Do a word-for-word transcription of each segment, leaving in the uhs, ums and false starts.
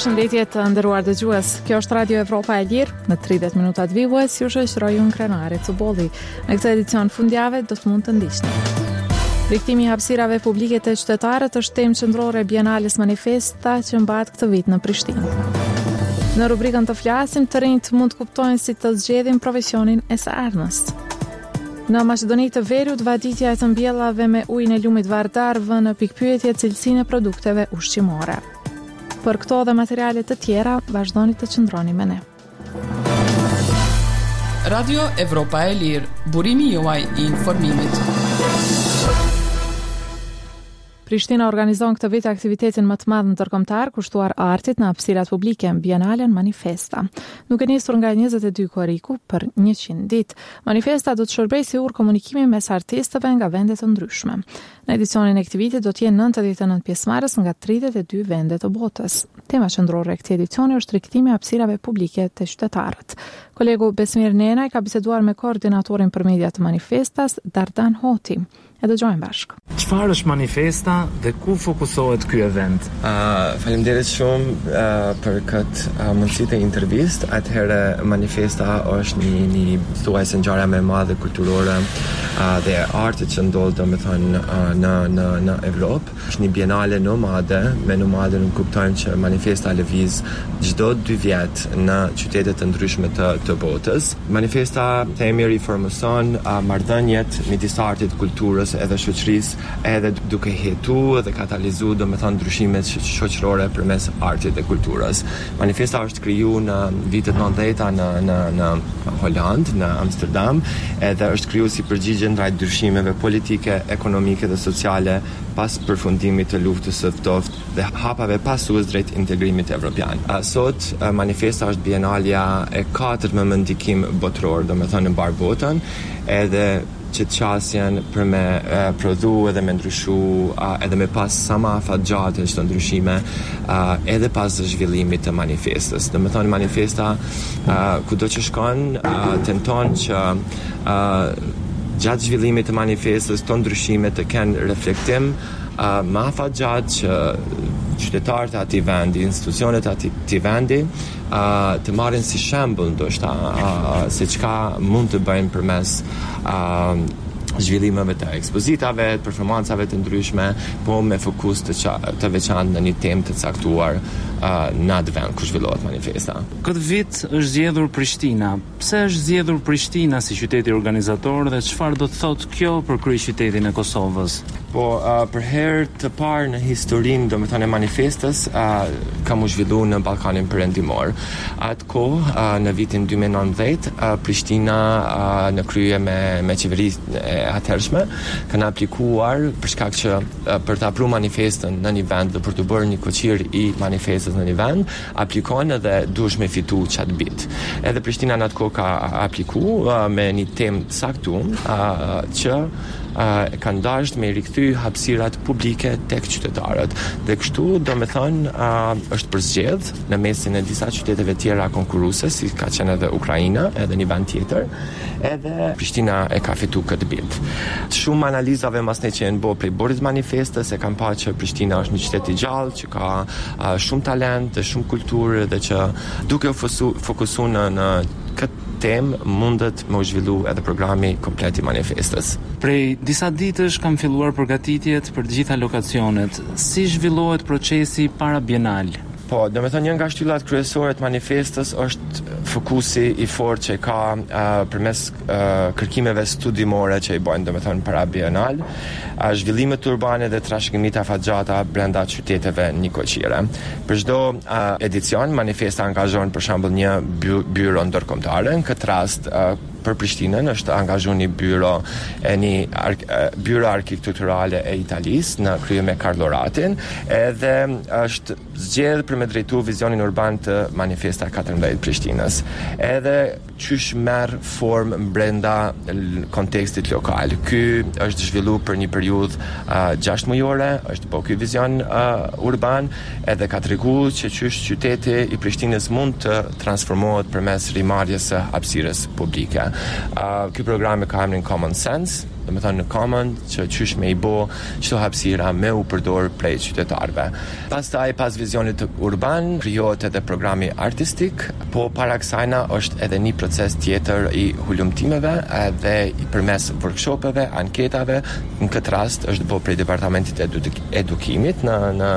Përshëndetje të nderuar dëgjues. Kjo është Radio Evropa e Lirë. Në tridhjetë minuta të vijues ju shoqëroj unë Krenare Cubolli. Në këtë edicion fundjavë do të mund të ndiqni. Rikthimi i hapësirave publike të qytetarët është temë qendrore e Bienales Manifesta që mbahet këtë vit në Prishtinë. Në rubrikën të flasim, të rinjt mund të kuptojnë si të zgjedhin profesionin e së ardhmës. Në Maqedoni të Veriut, vaditja e të mbjellave me ujin e lumit Vardar vë në pikpyetje cilësinë e produkteve ushqimore. Për këto dhe materiale të tjera, vazhdoni të qëndroni me ne. Radio Evropa e Lirë, burimi juaj i informimit. Prishtina organizon këtë vit aktivitetin më të madh ndërkombëtar kushtuar artit në hapësirat publike, Bienalen Manifesta. Nuk e nisur nga njëzet e dy korriku për njëqind ditë. Manifesta do të shërbejë si urë komunikimi mes artistëve nga vende të ndryshme. Në edicionin e këtij viti do të jenë nëntëdhjetë e nëntë pjesëmarrës nga tridhjetë e dy vende të botës. Tema qendrore e këtij edicioni është rikthimi i hapësirave publike të qytetarët. Kolegu Besmir Nenaj ka biseduar me koordinatorin për media të Manifestas, Dardan Hoti. E dëgjojmë bashkë. Çfarë është Manifesta dhe ku fokusohet ky event? Uh, Faleminderit shumë uh, për këtë uh, mundësi të intervistë. Atëherë Manifesta është një një thuajse ngjarje më e madhe kulturore uh, dhe artit që ndodh domethënë uh, në në në Evropë. Është një bienale nomade, me nomade nuk kuptojmë që Manifesta lëviz çdo dy vjet në qytete të ndryshme të të botës. Manifesta themi riformson uh, marrëdhëniet midis artit, kulturës edhe shoqërisë, edhe duke hetu dhe katalizu domethënë ndryshimet shoqërore përmes artit dhe kulturës. Manifesta është krijuar në vitet nëntëdhjetë në në në Holand, në Amsterdam, edhe është krijuar si përgjigje ndaj ndryshimeve politike, ekonomike dhe sociale pas përfundimit të luftës së ftohtë dhe hapave pasues drejt integrimit evropian. Sot Manifesta është bienalja e katërt me mendikim botror, domethënë në mbar botën, edhe që të qasjen për me e, prodhu edhe me ndryshu a, edhe me pas sa ma afat gjatë që të ndryshime a, edhe pas zhvillimit të manifestës. Dhe me thonë manifesta a, kudo që shkon a, tenton që a, gjatë zhvillimit të manifestës të ndryshime të kenë reflektim a, ma afat gjatë që qytetarët e atij vendi, institucionet e atij vendi uh, të marrin si shembull ndoshta uh, se çka mund të bëjnë përmes uh, zhvillimeve të ekspozitave, performancave të ndryshme, po me fokus të, qa, të veçantë në një temë të caktuar uh, në atë vend ku zhvillohet manifesta. Këtë vit është zgjedhur Prishtina. Pse është zgjedhur Prishtina si qyteti organizator dhe çfarë do të thotë kjo për kryeqytetin e Kosovës? Po, uh, për herë të parë në historinë, domethënë e manifestës, uh, kam u zhvilluar në Ballkanin Perëndimor. Atë kohë, uh, në vitin dy mijë e nëntëdhjetë, uh, Prishtina uh, në krye me me qeverinë e atëhershme kanë aplikuar për shkak që uh, për të apruar manifestën në një vend dhe për të bërë një koqir i manifestës në një vend, aplikon edhe duhesh me fitu çat bit. Edhe Prishtina në atë kohë ka aplikuar uh, me një temë të saktuar uh, që Uh, kanë dashur me rikthy hapësirat publike tek qytetarët. Dhe kështu, domethënë, uh, është përzgjedh në mesin e disa qyteteve tjera konkurruese, si ka qenë edhe Ukraina, edhe një vend tjetër, edhe Prishtina e ka fitu këtë bit. Shumë analizave mas ne që janë bërë prej borit manifestës, e kanë parë që Prishtina është një qytet i gjallë, që ka uh, shumë talent dhe shumë kulturë dhe që duke u fokusuar në, në këtë temë mundet me u zhvillu edhe programi komplet i manifestës. Prej disa ditësh kam filluar përgatitjet për të gjitha lokacionet. Si zhvillohet procesi para Bienal? Po, do me thënë një nga shtyllat kryesore të manifestës është fokusi i fortë që ka uh, përmes uh, kërkimeve studimore që i bojnë, do me thënë para Bienal, uh, zhvillimet urbane dhe trashëgimit afatgjata brenda qyteteve njëkoqire. Për çdo uh, edicion, manifesta angazhon për shembull një by- byro ndërkombëtare, në këtë rast uh, për Prishtinën është angazhuar një byro e një ar- byro arkitekturale e Italisë në krye me Karlo Ratin, edhe është zgjedhur për me drejtu vizionin urban të Manifesta katërmbëdhjetë Prishtinës. Edhe qysh merr formë brenda kontekstit lokal. Ky është zhvilluar për një periudhë uh, gjashtë mujore, është po ky vizion uh, urban, edhe ka treguar që qysh qyteti i Prishtinës mund të transformohet përmes rimarrjes së hapësirës publike. Uh, ky programi ka emrin Common Sense, do të thonë në common që qysh me i bo çdo hapësira me u përdor prej qytetarëve. Pastaj pas vizionit urban krijohet edhe programi artistik, po para kësajna është edhe një proces tjetër i hulumtimeve edhe i përmes workshopeve, anketave. Në këtë rast është bo prej Departamentit Eduk- Edukimit në në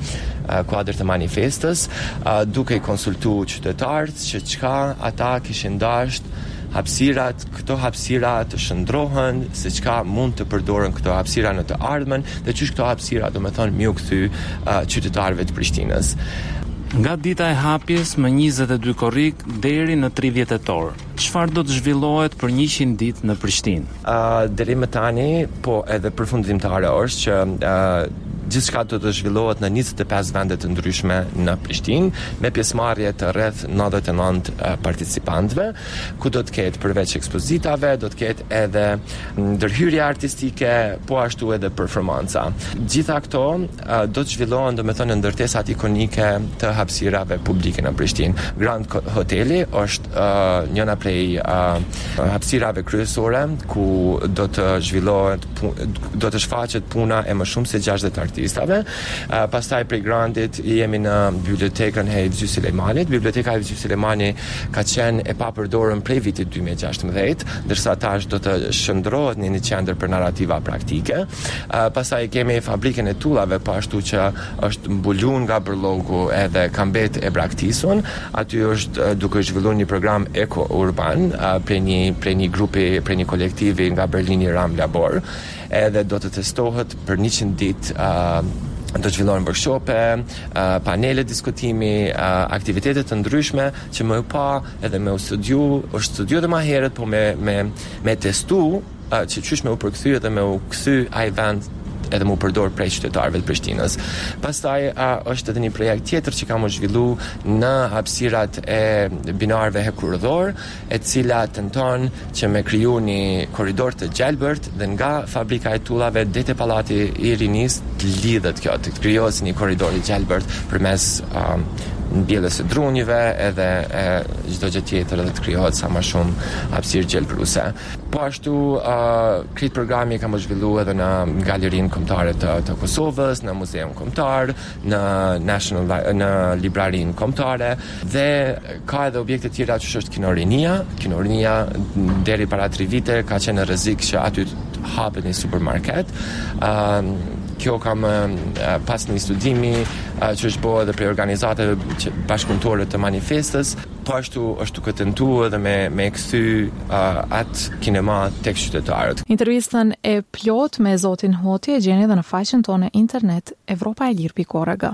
kuadër të manifestës, duke i konsultu qytetarët që çka ata kishin dashur hapësirat, këto hapësira të shndrohen, se çka mund të përdoren këto hapësira në të ardhmen dhe çish këto hapësira do të thonë miu kthy uh, qytetarëve të Prishtinës. Nga dita e hapjes më njëzet e dy korrik deri në tridhjetë tetor, çfarë do të zhvillohet për njëqind ditë në Prishtinë? Uh, deri më tani, po edhe përfundimtare është që uh, gjithçka do të zhvillohet në njëzet e pesë vende të ndryshme në Prishtinë, me pjesëmarrje të rreth nëntëdhjetë e nëntë uh, participantëve, ku do të ketë përveç ekspozitave, do të ketë edhe ndërhyrje artistike, po ashtu edhe performanca. Gjitha këto uh, do të zhvillohen, domethënë, ndërtesat ikonike të hapësirave publike në Prishtinë. Grand Hoteli është uh, njëna prej uh, hapësirave kryesore ku do të zhvillohet, do të shfaqet puna e më shumë se gjashtëdhjetë artistëve. Uh, pastaj prej Grandit jemi në bibliotekën e Vizhy Sulejmanit. Biblioteka e Vizhy Sulejmani ka qenë e papërdorur prej vitit dy mijë e gjashtëdhjetë, ndërsa tash do të shndrohet në një qendër për narrativa praktike. Uh, pastaj kemi fabrikën e tullave, po ashtu që është mbulun nga brlogu edhe ka mbet e braktisun. Aty është uh, duke zhvilluar një program eko-urban uh, prej një prej një grupi, prej një kolektivi nga Berlini Ram Labor, edhe do të testohet për njëqind ditë. Uh, do të zhvillohen workshope, uh, panele diskutimi, uh, aktivitete të ndryshme që më pa edhe me u studiu, është studiu edhe më herët, po me me me testu uh, që çysh me u përkthy edhe me u kthy ai vend edhe më përdor prej qytetarëve të Prishtinës. Pastaj uh, është edhe një projekt tjetër që kam u zhvillu në hapësirat e binarëve hekurëdhor, e cila tenton që me kriju një korridor të gjelbërt dhe nga fabrika e tullave deri te pallati i rinisë të lidhet kjo, të krijohet një korridor i gjelbërt përmes um, mbjelljes së drunjeve edhe e, çdo gjë tjetër edhe të krijohet sa më shumë hapësirë gjelbëruese. Po ashtu uh, krit programi kam zhvilluar edhe në galerinë kombëtare të, të Kosovës, në muzeun kombëtar, në National në librarinë kombëtare dhe ka edhe objekte tjera që është Kinorinia. Kinorinia deri para tre vite ka qenë në rrezik që aty hapet një supermarket. Uh, Kjo kam uh, pas një studimi uh, që është bërë edhe prej organizatave bashkëpunëtore të manifestës, po ashtu është duke tentuar edhe me me kthy uh, atë kinema tek qytetarët. Intervistën e plot me zotin Hoti e gjeni edhe në faqen tonë internet evropa e lir pikë org.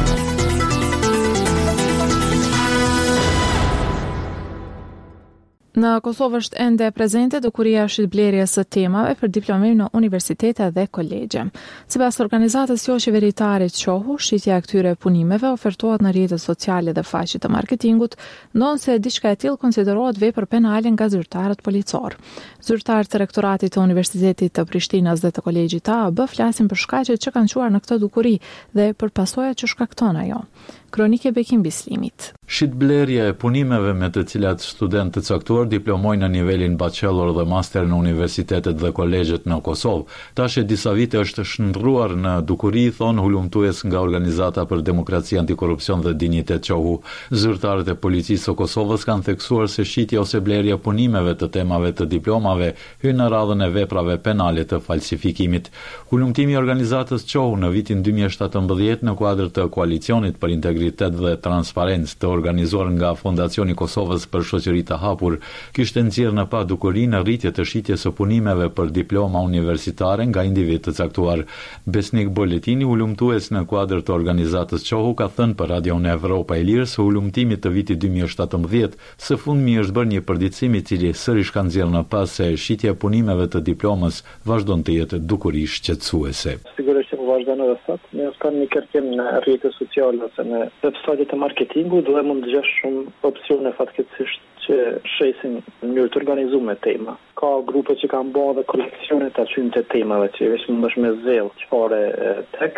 Në Kosovë është ende prezente dukuria shitblerjes së temave për diplomim në universitete dhe kolegje. Sipas organizatës jo qeveritare Qohu, shitja e këtyre punimeve ofertohet në rrjetet sociale dhe faqet të marketingut, ndonse diçka e tillë konsiderohet vepër penale nga zyrtarët policor. Zyrtarët të rektoratit të Universitetit të Prishtinës dhe të kolegjit A A B flasin për shkaqet që kanë quar në këtë dukuri dhe për pasojat që shkakton ajo. Kronike Bekim Bislimit. Shitblerja e punimeve me të cilat studentë të caktuar diplomojnë në nivelin bachelor dhe master në universitetet dhe kolegjet në Kosovë. Tash e disa vite është shndruar në dukuri, thon hulumtues nga Organizata për Demokraci, Antikorrupsion dhe Dinjitet Qohu. Zyrtarët e policisë së Kosovës kanë theksuar se shitja ose blerja e punimeve të temave të diplomave hyn në radhën e veprave penale të falsifikimit. Hulumtimi i organizatës Qohu në vitin dy mijë e shtatëmbëdhjetë në kuadër të koalicionit për integritet dhe transparencë të organizuar nga Fondacioni Kosovës për Shoqëri të Hapur, kishte nxjerrë në pa dukuri në rritje të shitjes së punimeve për diploma universitare nga individ të caktuar. Besnik Boletini, hulumtues në kuadër të organizatës Qohu, ka thënë për Radion Evropa e Lirë se hulumtimi të vitit dy mijë e shtatëmbëdhjetë së fundmi është bërë një përditësim i cili sërish ka nxjerrë në pas se shitja e punimeve të diplomës vazhdon të jetë dukuri shqetësuese. Sigurisht që vazhdon edhe sot, ne kanë një kërkim në rrjetet sociale ose në websajtet e marketingut dhe mund të gjesh shumë opsione fatkeqësisht që shesin në mënyrë të organizuar tema. Ka grupe që kanë bërë dhe koleksione të atyre temave që veç mund është me zell çfarë tek.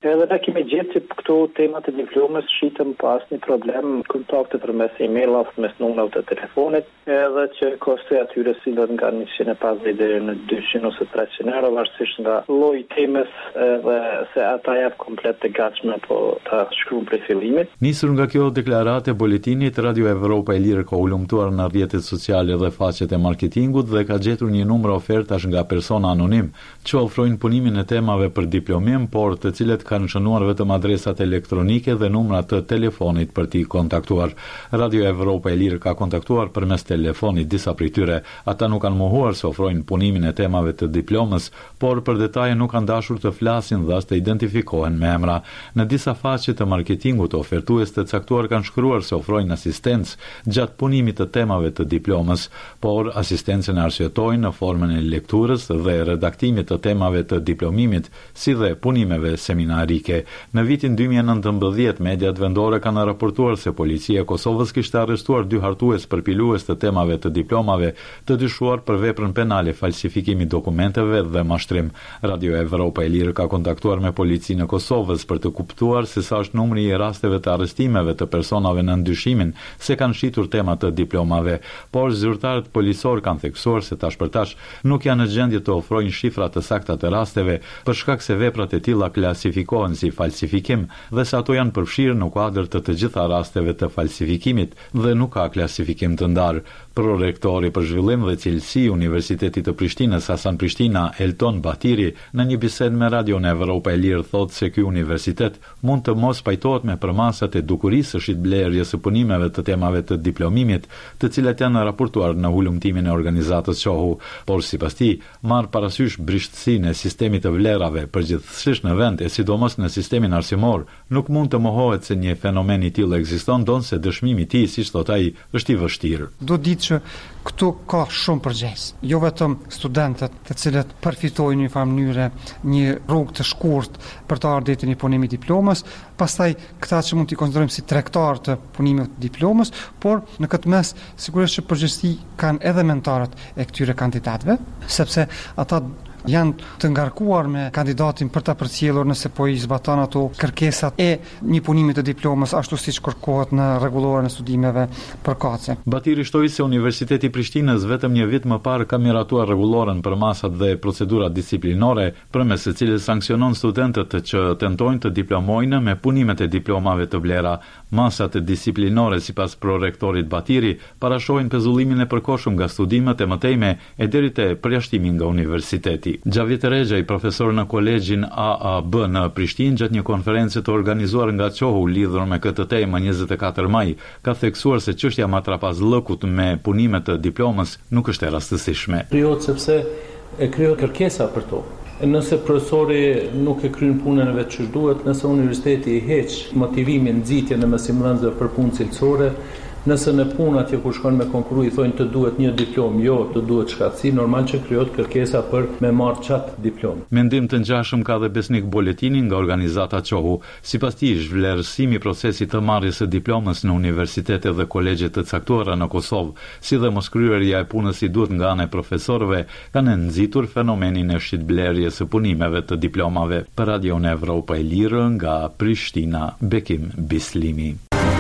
Edhe ne kemi gjetë që këto temat e diplomës shitëm pas një problem, kontakte për mes e-mailave, mes numrave të telefonit, edhe që kosti atyre sillet nga njëqind e pesëdhjetë deri në dyqind ose treqind euro, varësisht nga lloji i temës dhe se ata janë komplet të gatshme po ta shkruajnë prej fillimit. Nisur nga kjo deklaratë e buletinit, Radio Evropa e Lirë ka ulumtuar në rrjetet sociale dhe faqet e marketingut dhe ka gjetur një numër ofertash nga persona anonim që ofrojnë punimin e temave për diplomim, por të cilët kanë shënuar vetëm adresat elektronike dhe numrat të telefonit për t'i kontaktuar. Radio Evropa e Lirë ka kontaktuar përmes telefonit disa prej tyre. Ata nuk kanë mohuar se ofrojnë punimin e temave të diplomës, por për detaje nuk kanë dashur të flasin dhe as të identifikohen me emra. Në disa faqe të marketingut, ofertues të caktuar kanë shkruar se ofrojnë asistencë gjatë punimit të temave të diplomës, por asistencën arsyetojnë në formën e lekturës dhe redaktimit të temave të diplomimit, si dhe punimeve seminarike. Në vitin dy mijë e nëntëmbëdhjetë, mediat vendore kanë raportuar se policia e Kosovës kishte arrestuar dy hartues përpilues të temave të diplomave të dyshuar për veprën penale, falsifikimi dokumenteve dhe mashtrim. Radio Evropa e Lirë ka kontaktuar me policinë e Kosovës për të kuptuar se sa është numri i rasteve të arrestimeve të personave në ndyshimin se kanë shitur tema të diplomave, por zyrtarët policor kanë theksuar se tash për tash nuk janë në gjendje të ofrojnë shifra të sakta të rasteve për shkak se veprat e tilla klasifikohen si falsifikim dhe se ato janë përfshirë në kuadër të të gjitha rasteve të falsifikimit dhe nuk ka klasifikim të ndarë. Prorektori për zhvillim dhe cilësi Universitetit të Prishtinës Hasan Prishtina, Elton Batiri, në një bisedë me Radion Evropa e Lirë thotë se ky universitet mund të mos pajtohet me përmasat e dukurisë së shitblerjes së punimeve të temave të diplomimit, të cilat janë raportuar në hulumtimin e organizatës Qohu, por sipas tij marr parasysh brishtësinë e sistemit të vlerave përgjithsisht në vend e sidomos në sistemin arsimor, nuk mund të mohohet se një fenomen i tillë ekziston, donse dëshmimi i tij, siç thot ai, është i vështirë. Do ditë që këtu ka shumë përgjegjës. Jo vetëm studentët të cilët përfitojnë në një farë mënyre një rrugë të shkurtë për të ardhur deri në punimin e diplomës, pastaj këta që mund t'i konsiderojmë si tregtar të punimit të diplomës, por në këtë mes sigurisht që përgjegjësi kanë edhe mentorët e këtyre kandidatëve, sepse ata janë të ngarkuar me kandidatin për ta përcjellur nëse po i zbaton ato kërkesat e një punimi të diplomës ashtu siç kërkohet në rregulloren e studimeve përkatëse. Batiri shtoi se Universiteti i Prishtinës vetëm një vit më parë ka miratuar rregulloren për masat dhe procedurat disiplinore, përmes së cilës sanksionon studentët që tentojnë të diplomojnë me punimet e diplomave të vlera. Masat disiplinore, sipas prorektorit Batiri, parashojnë pezullimin e përkohshëm nga studimet e mëtejme e deri te përjashtimi nga universiteti. Gjavit Regja, profesor në kolegjin A A B në Prishtinë, gjatë një konferencë të organizuar nga Qohu lidhur me këtë temë njëzet e katër maj, ka theksuar se çështja matrapazllëkut me punimet të diplomës nuk është e rastësishme. Krijohet sepse e krijohet kërkesa për to. Nëse profesori nuk e kryen punën e vet që duhet, nëse universiteti i heq motivimin, nxitjen e mësimdhënësve për punë cilësore, nëse në punë atje ku shkojnë me konkuru i thonë të duhet një diplom, jo, të duhet shkatësi, normal që krijohet kërkesa për me marrë çat diplom. Mendim të ngjashëm ka dhe Besnik Boletini nga organizata Qohu. Sipas tij, zhvlerësimi i procesit të marrjes së diplomës në universitete dhe kolegje të caktuara në Kosovë, si dhe moskryerja e punës si duhet nga ana e profesorëve, kanë nxitur fenomenin e shitblerjes së punimeve të diplomave. Për Radion Evropa e Lirë nga Prishtina, Bekim Bislimi.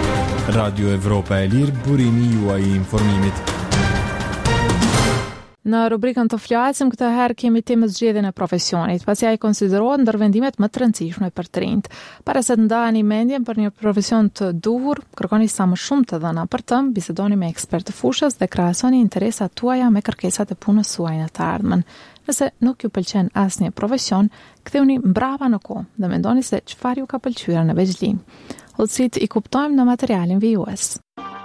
Radio Evropa e Lirë, burimi juaj i informimit. Në rubrikën të flasim këtë herë kemi temën zgjedhjen e profesionit, pasi ai konsiderohet ndër vendimet më të rëndësishme për të rinjt. Para se të ndaheni mendjen për një profesion të duhur, kërkoni sa më shumë të dhëna për të, bisedoni me ekspert të fushës dhe krahasoni interesat tuaja me kërkesat e punës suaj në të ardhmen. Nëse nuk ju pëlqen asnjë profesion, ktheuni mbrapa në kohë dhe mendoni se çfarë ju ka pëlqyer në veçlinë. Udhësit i kuptojmë në materialin vijues.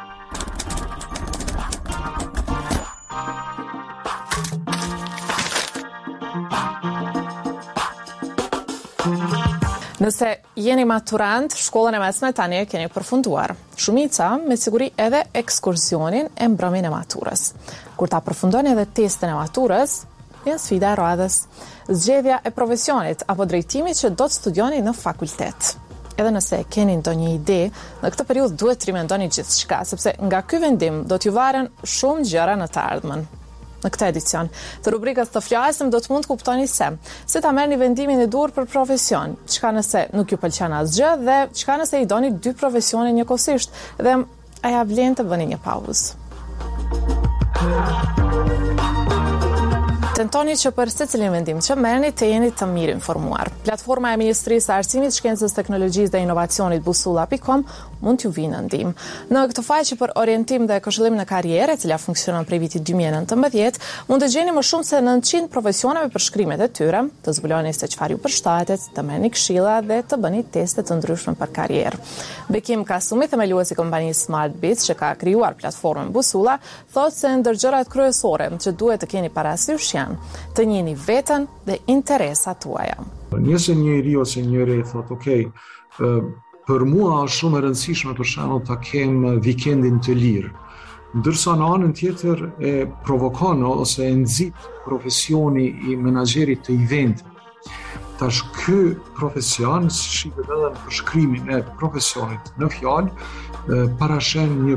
Nëse jeni maturant, shkollën e mesme tani e keni përfunduar. Shumica, me siguri edhe ekskursionin e mbrëmjen e maturës. Kur ta përfundoni edhe testin e maturës, vjen sfida e radhës, zgjedhja e profesionit apo drejtimit që do të studioni në fakultet. Edhe nëse keni ndonjë ide, në këtë periudhë duhet të rimendoni gjithçka, sepse nga ky vendim do t'ju varen shumë gjëra në të ardhmen. Në këtë edicion të rubrikës të flasim do të mund të kuptoni se si ta merrni vendimin e dur për profesion, çka nëse nuk ju pëlqen asgjë dhe çka nëse i doni dy profesione njëkohësisht dhe a ja vlen të bëni një pauzë. Tentoni që për secilin vendim që merrni të jeni të mirë informuar. Platforma e Ministrisë së Arsimit, Shkencës, Teknologjisë dhe Inovacionit busulla pikë com mund t'ju vinë në ndihmë. Në këtë faqe për orientim dhe këshillim në karrierë, e cila funksionon prej vitit dy mijë e nëntëmbëdhjetë, mund të gjeni më shumë se nëntëqind profesione me përshkrimet e tyre, të zbuloni se çfarë ju përshtatet, të merrni këshilla dhe të bëni teste të ndryshme për karrierë. Bekim Kasumi, themeluesi i kompanisë SmartBits që ka krijuar platformën busulla, thotë se ndër gjërat kryesore që duhet të keni parasysh janë të njihni veten dhe interesat tuaja. Nëse njëri ose njëri thotë, "Okej, për mua është shumë e rëndësishme për shembull ta kem vikendin të lirë." Ndërsa në anën tjetër e provokon ose e nxit profesioni i menaxherit të eventit. Tash ky profesion, shihet edhe në përshkrimin e profesionit në fjalë, parashen një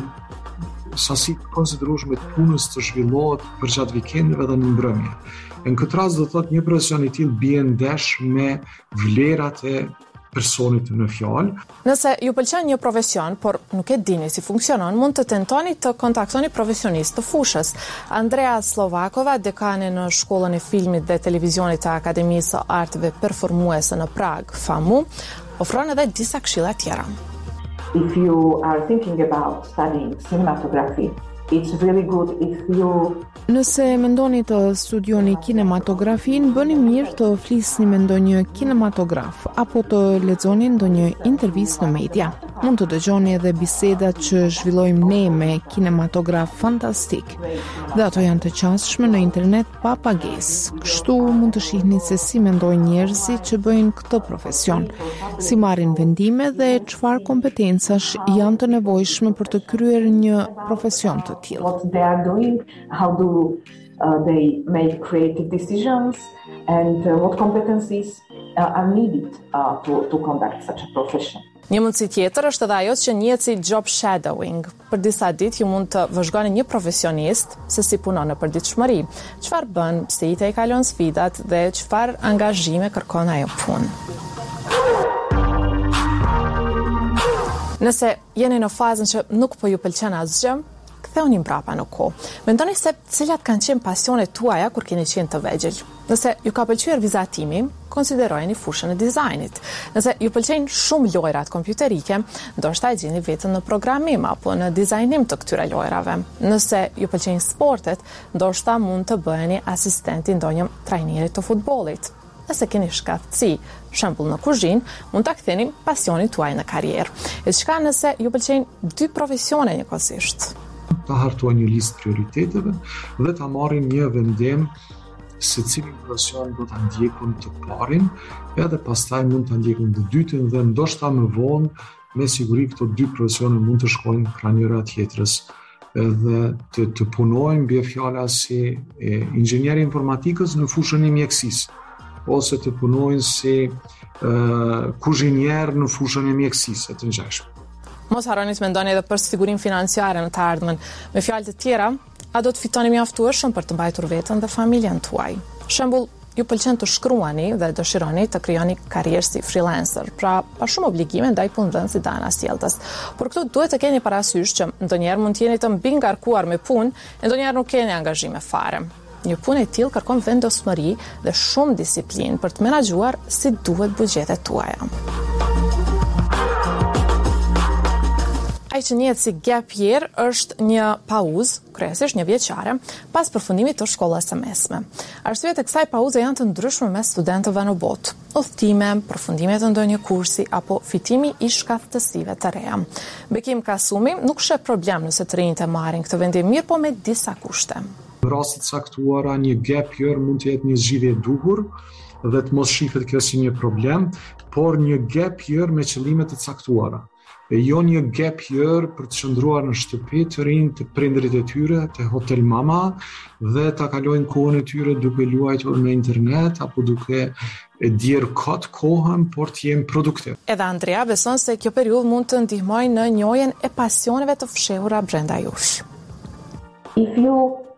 sasi konsiderueshme të punës të zhvillohet përgjatë vikendeve dhe në mbrëmje. Në këtë rast do thotë një profesion i tillë bie ndesh me vlerat e personit në fjalë. Nëse ju pëlqen një profesion, por nuk e dini si funksionon, mund të tentoni të kontaktoni profesionistë të fushës. Andrea Slovakova, dekane në Shkollën e Filmit dhe Televizionit të Akademisë së Arteve Performuese në Prag, FAMU, ofron edhe disa këshilla tjera. If you are thinking about studying cinematography, it's really good if you Nëse mendoni të studioni kinematografin, bëni mirë të flisni me ndonjë kinematograf apo të lexoni ndonjë intervistë në media. Mund të dëgjoni edhe bisedat që zhvillojmë ne me kinematograf fantastik. Dhe ato janë të qasshme në internet pa pagesë. Kështu mund të shihni se si mendojnë njerëzit që bëjnë këtë profesion, si marrin vendime dhe çfarë kompetencash janë të nevojshme për të kryer një profesion të tillë. What they are doing, how do uh, they make creative decisions, and uh, what competencies uh, are needed uh, to, to conduct such a profession. Një mundësi tjetër është edhe ajo që njihet si job shadowing. Për disa ditë ju mund të vëzhgoni një profesionist se si punon në përditshmëri, çfarë bën, si i te kalon sfidat dhe çfarë angazhime kërkon ajo punë. Nëse jeni në fazën që nuk po ju pëlqen asgjë, ktheuni mbrapa në kohë. Mendoni se cilat kanë qenë pasionet tuaja kur keni qenë të vegjël. Nëse ju ka pëlqyer vizatimi, konsiderojeni fushën e dizajnit. Nëse ju pëlqejnë shumë lojrat kompjuterike, ndoshta e gjeni veten në programim apo në dizajnim të këtyre lojrave. Nëse ju pëlqejnë sportet, ndoshta mund të bëheni asistenti ndonjë trajnerit të futbollit. Nëse keni shkatësi, për shembull në kuzhinë, mund ta ktheni pasionin tuaj në karrierë. E çka nëse ju pëlqejnë dy profesione njëkohësisht? Ta hartuar një listë prioriteteve dhe ta marrin një vendim se cilin profesion do ta ndjekun të parin, edhe pastaj mund ta ndjekun të dytën dhe ndoshta më vonë me siguri këto dy profesione mund të shkojnë krah njëra tjetrës dhe të, të punojnë mbi fjala si e, inxhinieri informatikës në fushën e mjekësisë ose të punojnë si e, kuzhinier në fushën e mjekësisë të ngjashme. Mos harroni të mendoni edhe për sigurim financiare në të ardhmen. Me fjalë të tjera, a do të fitoni mjaftueshëm për të mbajtur veten dhe familjen tuaj. Për shembull, ju pëlqen të shkruani dhe dëshironi të krijoni karrierë si freelancer, pra pa shumë obligime ndaj punëdhënësit dhe anasjelltas. Por këtu duhet të keni parasysh që ndonjëherë mund të jeni të mbingarkuar me punë, e ndonjëherë nuk keni angazhime fare. Një punë e tillë kërkon vendosmëri dhe shumë disiplinë për të menaxhuar si duhet buxhetet tuaja. Ai që njihet si gap year është një pauzë, kryesisht një vjeçare, pas përfundimit të shkollës së mesme. Arsyet e kësaj pauze janë të ndryshme mes studentëve në botë. Udhëtime, përfundime të ndonjë kursi apo fitimi i shkaftësive të reja. Bekim Kasumi nuk sheh problem nëse të rinjtë marrin këtë vendim mirë, po me disa kushte. Në raste të caktuara një gap year mund të jetë një zgjidhje e duhur dhe të mos shihet kjo si një problem, por një gap year me qëllime të caktuara. E jo një gap year për të qëndruar në shtëpi të rinj të prindërit e tyre, të hotel mama, dhe ta kalojnë kohën e tyre duke luajtur në internet apo duke e djerë kot kohën, por të jenë produktiv. Edhe Andrea beson se kjo periudhë mund të ndihmojë në njohjen e pasioneve të fshehura brenda jush. If you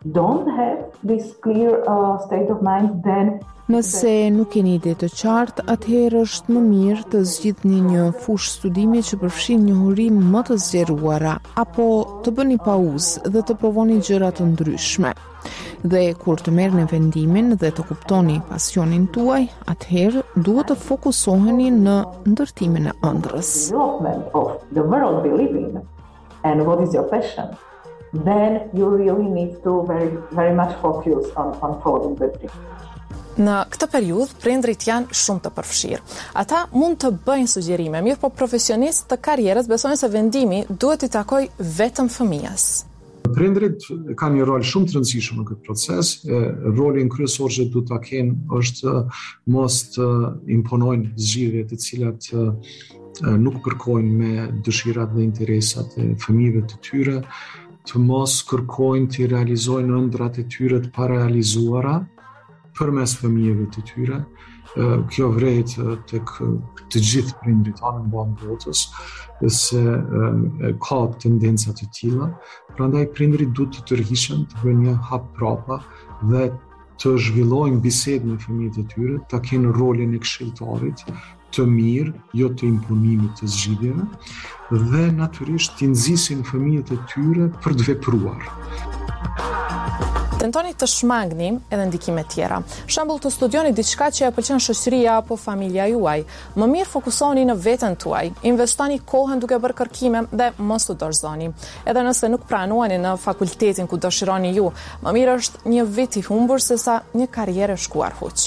don't have this clear uh, state of mind, then Nëse nuk keni ide të qartë, atëherë është më mirë të zgjidhni një fushë studimi që përfshin njohuri më të zgjeruara, apo të bëni pauzë dhe të provoni gjëra të ndryshme. Dhe kur të merrni vendimin dhe të kuptoni pasionin tuaj, atëherë duhet të fokusoheni në ndërtimin e ëndrrës. Development of the world we live in and what is your passion, then you really need to very very much focus on on following the dream. Në këtë periudhë, prindrit janë shumë të përfshirë. Ata mund të bëjnë sugjerime, mirë po profesionistë të karrierës besojnë se vendimi duhet t'i takojë vetëm fëmijës. Prindrit kanë një rol shumë të rëndësishëm në këtë proces. Rolin kryesor që duhet ta kenë është mos të imponojnë zgjidhje të cilat nuk përkojnë me dëshirat dhe interesat e fëmijëve të tyre, të mos kërkojnë të realizojnë ëndrat e tyre të parealizuara përmes fëmijëve të tyre. Kjo vret tek të gjithë prindrit anë mban botës, se ka tendenca të tilla. Prandaj prindrit duhet të tërhiqen, të bëjnë një hap prapa dhe të zhvillojnë bisedë me fëmijët e tyre, ta kenë rolin e këshilltarit të mirë, jo të imponimit të zgjidhjeve, dhe natyrisht t'i nxisin fëmijët e tyre për të vepruar. Tentoni të shmangni edhe ndikime tjera. Shembull, të studioni diçka që e pëlqen shoqëria apo familja juaj. Më mirë fokusoni në veten tuaj, investoni kohën duke bërë kërkime dhe mos u dorëzoni. Edhe nëse nuk pranuani në fakultetin ku dëshironi ju, më mirë është një vit i humbur sesa një karrierë e shkuar huq.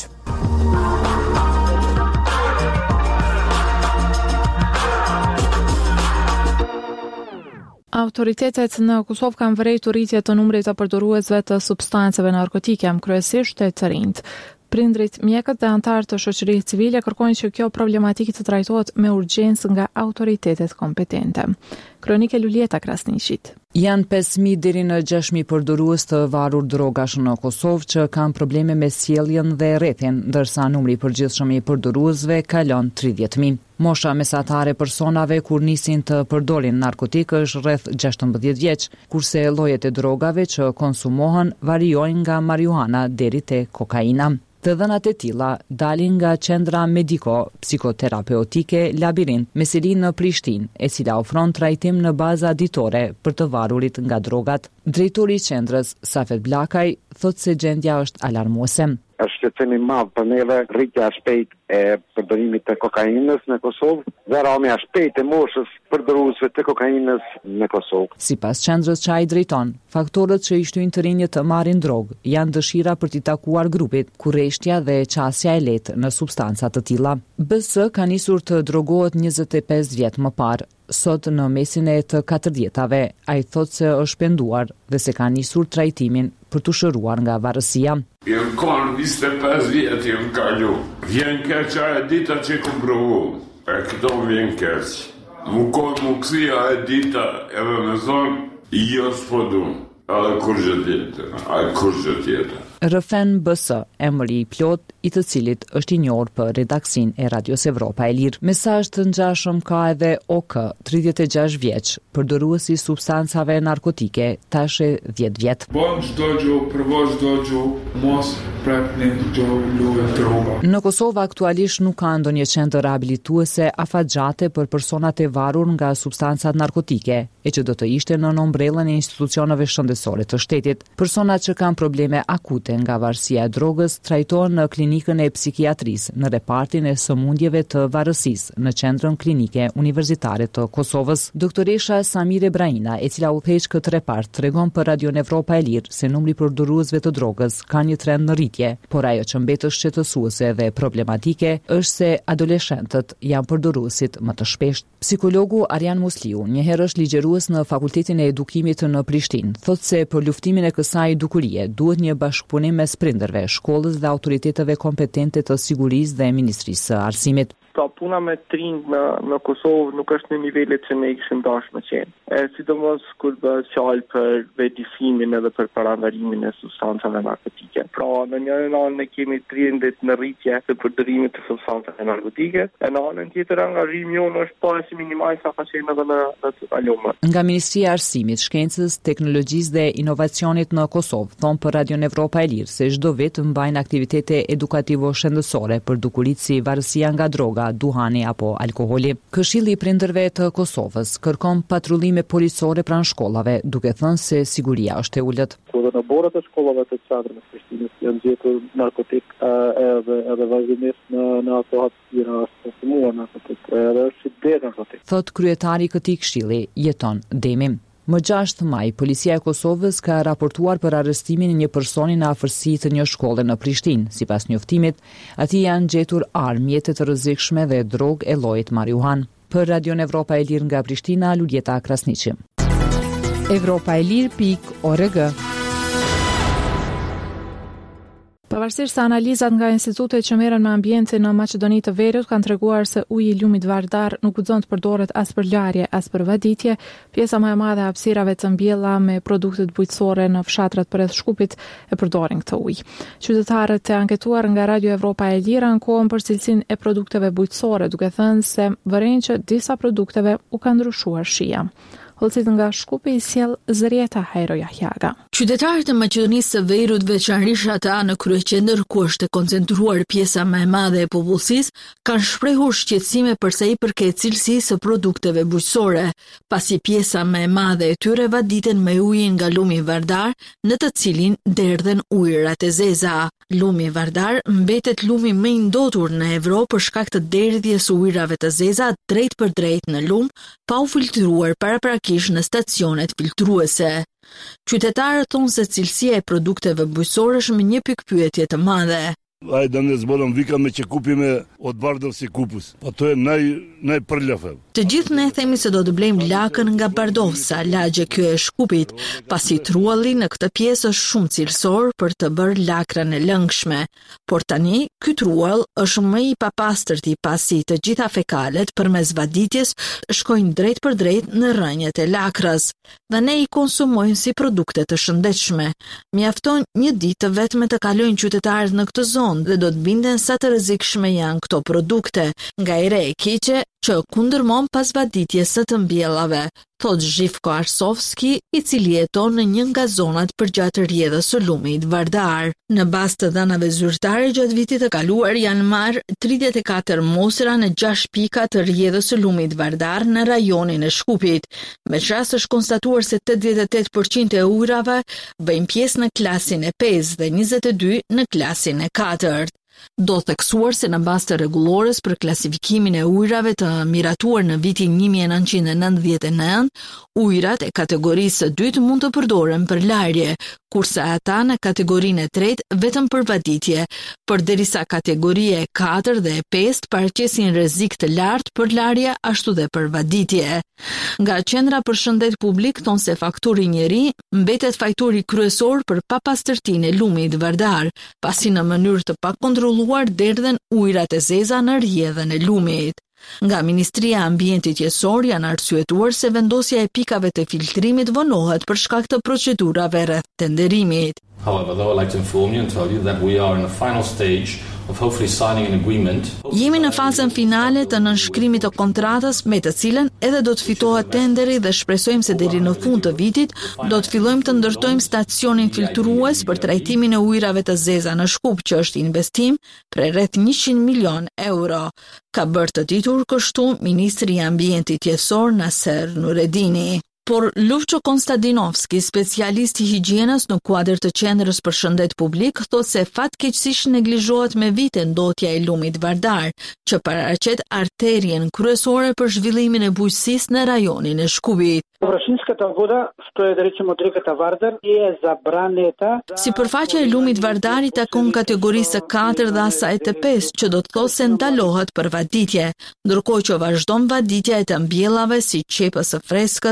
Autoritetet në Kosovë kanë vërejtur rritje të numrit të përdoruesve të substanceve narkotike, kryesisht të rinjt. Prindrit, mjekët dhe antarët të shoqërisë civile kërkojnë që kjo problematikë të trajtohet me urgjencë nga autoritetet kompetente. Kronike Lulieta Krasnishit. Janë pesë mijë deri në gjashtë mijë përdorues të varur drogash në Kosovë që kanë probleme me sjelljen dhe rrethin, ndërsa numri i përgjithshëm i përdoruesve kalon tridhjetë mijë. Mosha mesatare e personave kur nisin të përdorin narkotik është rreth gjashtëmbëdhjetë vjeç, kurse llojet e drogave që konsumohen variojnë nga marijuana deri te kokaina. Të dhënat e tilla dalin nga qendra mediko-psikoterapeutike Labirint me seli në Prishtinë, e cila ofron trajtim në baza ditore për të varurit nga drogat. Drejtori i qendrës, Safet Blakaj, thotë se gjendja është alarmuese. Është shqetësim i madh për neve rritja e shpejtë e përdorimit të kokainës në Kosovë dhe rrëmja e shpejtë e moshës përdoruesve të kokainës në Kosovë. Sipas qendrës që ai drejton, faktorët që i shtyjnë të rinjët të marrin drogë janë dëshira për t'i takuar grupit, kurreshtja dhe qasja e lehtë në substanca të tilla. B S ka nisur të drogohet njëzet e pesë vjet më parë. Sot në mesin e të katërdhjetave, ai thotë se është penduar dhe se ka nisur trajtimin për të shëruar nga varësia. Jam kanë njëzet e pesë vjet jam kalu. Vjen keq ajo dita që kam provu. E këto vjen keq. Mu kohë mu kësia e dita edhe me zonë, jo s'po du. A kur gjë tjetër, a kur gjë tjetër. Rëfen B S, emri i plot i të cilit është i njohur për redaksin e Radios Evropa e Lirë. Mesazh të ngjashëm ka edhe O K, tridhjetë e gjashtë vjeç, përdoruesi substancave narkotike, tash e dhjetë vjet. Bon çdo gjë, provo çdo gjë, mos prapni çdo lloj droga. Në Kosovë aktualisht nuk ka ndonjë qendër rehabilituese afatgjate për personat e varur nga substancat narkotike, e që do të ishte në ombrellën e institucioneve shëndetësore të shtetit. Personat që kanë probleme akute nga varësia e drogës trajtohen në klinikën e psikiatrisë në repartin e sëmundjeve të varësisë në qendrën klinike universitare të Kosovës. Doktoresha Samire Brahina, e cila udhëheq këtë repart, tregon për Radion Evropa e Lirë se numri i përdoruesve të drogës ka një trend në rritje, por ajo që mbetet shqetësuese dhe problematike është se adoleshentët janë përdoruesit më të shpeshtë. Psikologu Arjan Musliu, një herë është ligjërues në Fakultetin e Edukimit në Prishtinë, thotë se për luftimin e kësaj dukurie duhet një bashkëpunim mes prindërve, shkollës dhe autoriteteve kompetente të sigurisë dhe Ministrisë së Arsimit. Sa puna me trinj në, në Kosovë nuk është në nivelet që ne kishim dashur me qenë. E sidomos kur bëhet fjalë për vetëdijnimin edhe për parandalimin e substancave narkotike. Pra, në një anë ne kemi trendet në rritje të përdorimit të substancave narkotike, e në anën tjetër angazhimi jonë është pas minimal sa ka qenë edhe në të kaluar. Nga Ministria e Arsimit, Shkencës, Teknologjisë dhe Inovacionit në Kosovë thon për Radio Evropa e Lirë se çdo vit mbajnë aktivitete edukativo-shëndetësore për dukuritë si varësia nga droga, duhani apo alkooli. Këshilli i prindërve të Kosovës kërkon patrullime policore pranë shkollave, duke thënë se siguria është e ulët. Kur në borët e shkollave të qendrës së Prishtinës janë gjetur narkotik edhe edhe vazhdimisht në në ato hapësira të konsumuar narkotik, edhe është dhe narkotik. Thot kryetari i këtij këshilli, jeton Demi. Më gjashtë maj, policia e Kosovës ka raportuar për arrestimin e një personi në afërsi të një shkolle në Prishtinë. Sipas njoftimit, atij janë gjetur armë, mjete të rrezikshme dhe drogë e llojit marijuan. Për Radio Evropa e Lirë nga Prishtina, Luljeta Krasniqi. Evropa e Lirë pikë org. Pavarësisht se analizat nga institutet që merren me ambientin në Maqedoni të Veriut kanë treguar se uji i lumit Vardar nuk guxon të përdoret as për larje as për vaditje, pjesa më e madhe e hapësirave të mbjella me produkte bujqësore në fshatrat përreth Shkupit e përdorin këtë ujë. Qytetarët e anketuar nga Radio Evropa e Lirë ankohen për cilësinë e produkteve bujqësore, duke thënë se vëren që disa produkteve u ka ndryshuar shija. Hollësit nga Shkupi i sjell Zërieta Hajro Jahjaga. Qytetarët e Maqedonisë së Veriut, veçanërisht ata në kryeqendër ku është e koncentruar pjesa më e madhe e popullsisë, kanë shprehur shqetësime për sa i përket cilësisë së produkteve bujqësore, pasi pjesa më e madhe e tyre vaditen me ujin nga lumi Vardar, në të cilin derdhen ujërat e zeza. Lumi Vardar mbetet lumi më i ndotur në Evropë për shkak të derdhjes së ujërave të zeza drejt për drejt në lum, pa u filtruar paraprakisht në stacionet filtruese. Qytetarët thonë se cilësia e produkteve bujqësore është me një pikpyetje të madhe. Ai da ne zbolëm vika me që kupime od Bardov si kupus. Po to e naj naj përlëfe. Të gjithë ne themi se do të blejmë lakën nga Bardovsa, lagje kjo e Shkupit, pasi trualli në këtë pjesë është shumë cilësor për të bërë lakrën e lëngshme. Por tani, ky truall është më i papastërti pasi të gjitha fekalet përmes vaditjes shkojnë drejt për drejt në rrënjët e lakrës, dhe ne i konsumojnë si produkte të shëndetshme. Mjafton një ditë vetëm të kalojnë qytetarët në këtë zonë dhe do të binden sa të rrezikshme janë këto produkte, nga i re e keqe që kundërmon pas vaditjes së të mbjellave, thot Zhivko Arsovski, i cili jeton në një nga zonat përgjatë rrjedhës së lumit Vardar. Në bazë të dhënave zyrtare gjatë vitit të kaluar janë marrë tridhjetë e katër mosra në gjashtë pika të rrjedhës së lumit Vardar në rajonin e Shkupit. Me qast është konstatuar se tetëdhjetë e tetë përqind e ujrave bëjnë pjesë në klasin e pesë dhe njëzet e dy në klasin e katërt. Do theksuar se në bazë të rregullores për klasifikimin e ujrave të miratuar në vitin një mijë e nëntëqind e nëntëdhjetë e nëntë, ujrat e kategorisë së dytë mund të përdoren për larje, kurse ata në kategorinë e tretë vetëm për vaditje, përderisa kategoria e katër dhe e pesë paraqesin rrezik të lartë për larje ashtu dhe për vaditje. Nga Qendra për Shëndet Publik thonë se fakturi njeri mbetet fajturi kryesor për papastërtinë e lumit Vardar, pasi në mënyrë të pakontrolluar derdhen ujrat e zeza në rrjedhën e lumit. Nga Ministria e Ambientit Qendror janë arsyetuar se vendosja e pikave të filtrimit vonohet për shkak të procedurave rreth tenderimit. However, though, I'd like to inform you and tell you that we are in the final stage of hopefully signing an agreement. Jemi në fazën finale të nënshkrimit të kontratës me të cilën edhe do të fitohet tenderi dhe shpresojmë se deri në fund të vitit do të fillojmë të ndërtojmë stacionin filtrues për trajtimin e ujrave të zeza në Shkup, që është investim për rreth njëqind milion euro. Ka bërë të ditur kështu Ministri i Ambientit Qendror Naser Nuredini. Por Lufço Konstantinovski, specialist i higjienës në kuadër të Qendrës për Shëndet Publik, thotë se fatkeqësisht neglizhohet me vite ndotja e lumit Vardar, që paraqet arterien kryesore për zhvillimin e bujqësisë në rajonin e Shkupit. Доброшинската вода, што е да речеме од реката Вардар, е забранета. Sipërfaqja e lumit Vardar i takon kategorisë katër dhe asaj të pesë, që do të thotë se ndalohet për vaditje, ndërkohë që vazhdon vaditja e të mbjellave si qepës së freskës, spec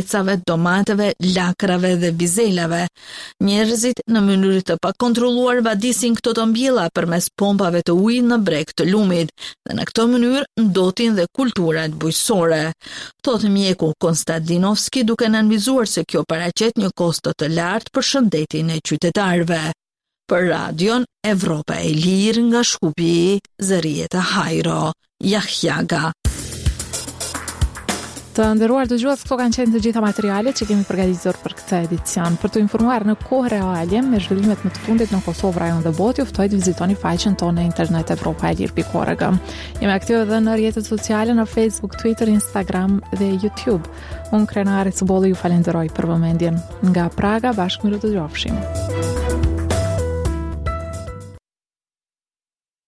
pjecave, domateve, lakrave dhe bizelave. Njerëzit në mënyrë të pakontrolluar vadisin këto të mbjella përmes pompave të ujit në breg të lumit dhe në këtë mënyrë ndotin dhe kulturat bujqësore. Thotë mjeku Konstantinovski duke nënvizuar se kjo paraqet një kosto të lartë për shëndetin e qytetarëve. Për radion Evropa e Lirë nga Shkupi, Zërieta Hajro, Jahjaga. Të nderuar dëgjues, këto kanë qenë të gjitha materialet që kemi përgatitur për këtë edicion. Për të informuar në kohë reale me zhvillimet më të fundit në Kosovë, rajon dhe botë, ju ftoj të vizitoni faqen tonë në internet evropa e lir pikë org. Jemi aktive edhe në rrjetet sociale në Facebook, Twitter, Instagram dhe YouTube. Unë Krenari Cubolli ju falenderoj për vëmendjen. Nga Praga bashkë me të dëgjofshim.